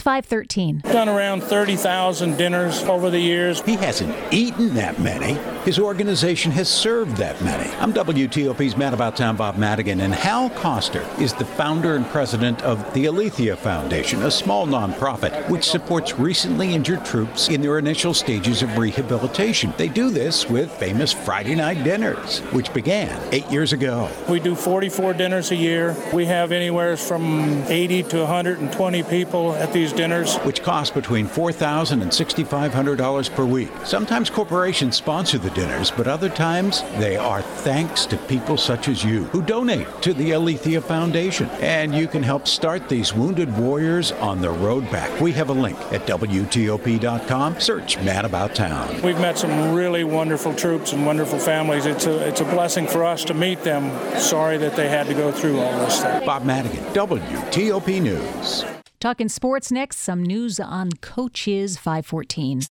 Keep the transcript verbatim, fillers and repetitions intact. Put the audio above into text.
five thirteen. Done around thirty thousand dinners over the years. He hasn't eaten that many. His organization has served that many. I'm W T O P's Mad About Town Bob Madigan, and Hal Koster is the founder and president of the Alethea Foundation, a small nonprofit which supports recently injured troops in their initial stages of rehabilitation. They do this with famous Friday night dinners, which began eight years ago. We do forty-four dinners a year. We have anywhere from eighty to one hundred twenty people at these dinners, which cost between four thousand dollars and six thousand five hundred dollars per week. Sometimes corporations sponsor the dinners, but other times they are thanks to people such as you who donate to the Alethea Foundation. And you can help start these wounded warriors on the road back. We have a link at W T O P dot com. Search Mad About Town. We've met some really wonderful troops and wonderful families. It's a, it's a blessing for us to meet them. Sorry that they had to go through all this stuff. Bob Madigan, W T O P News. Talking sports next, some news on coaches, five fourteen.